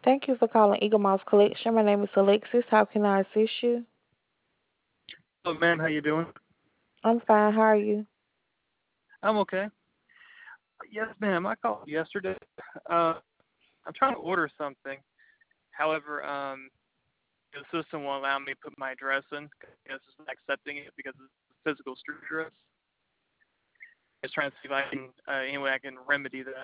Thank you for calling Eagle Mouse Collection. My name is Alexis. How can I assist you? Hello, ma'am. How you doing? I'm fine. How are you? I'm okay. Yes, ma'am. I called yesterday. Uh, I'm trying to order something. However, the system won't allow me to put my address in. I guess it's not accepting it because it's a physical street address. Just trying to see if I can, any way I can remedy that.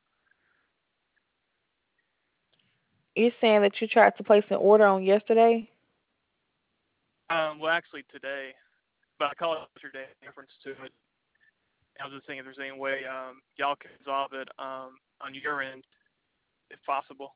You're saying that you tried to place an order on yesterday? Well, actually today, but I called yesterday in reference to it. I was just thinking if there's any way y'all can resolve it on your end, if possible.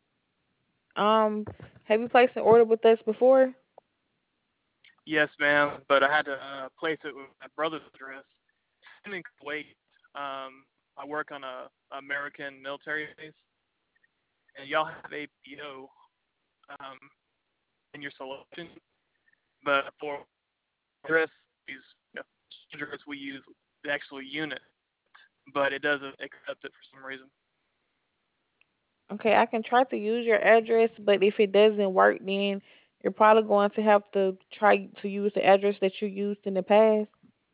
Have you placed an order with us before? Yes, ma'am. But I had to place it with my brother's address. I'm in Kuwait. I work on a American military base, and y'all have APO in your selection, but for address, these address we use the actual unit, but it doesn't accept it for some reason. Okay, I can try to use your address, but if it doesn't work, then you're probably going to have to try to use the address that you used in the past.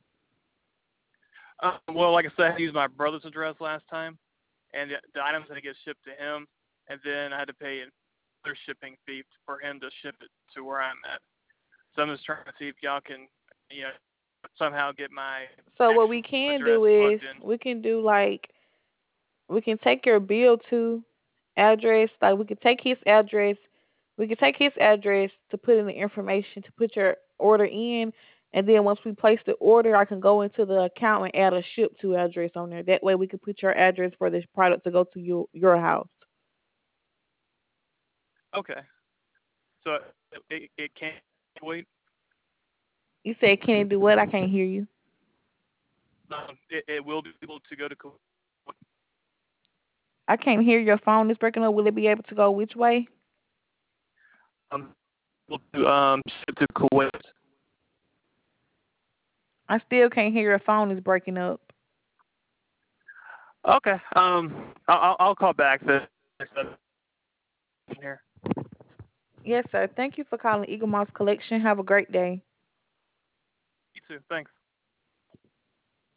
Well, like I said, I used my brother's address last time, and the items had to get shipped to him, and then I had to pay another shipping fee for him to ship it to where I'm at. So I'm just trying to see if y'all can, you know, somehow get my So what we actual can address do is plugged in. we can do like we can take your bill to address, like we can take his address. We can take his address to put in the information to put your order in, and then once we place the order, I can go into the account and add a ship to address on there. That way, we can put your address for this product to go to your house. Okay. So it can't wait. You said, "Can it do what?" I can't hear you. It will be able to go to I can't hear your phone is breaking up. Will it be able to go which way? um will to ship to Kuwait. I still can't hear your phone is breaking up. Okay. I'll call back the here. Yes, sir. Thank you for calling Eagle Moss Collection. Have a great day. You too. Thanks.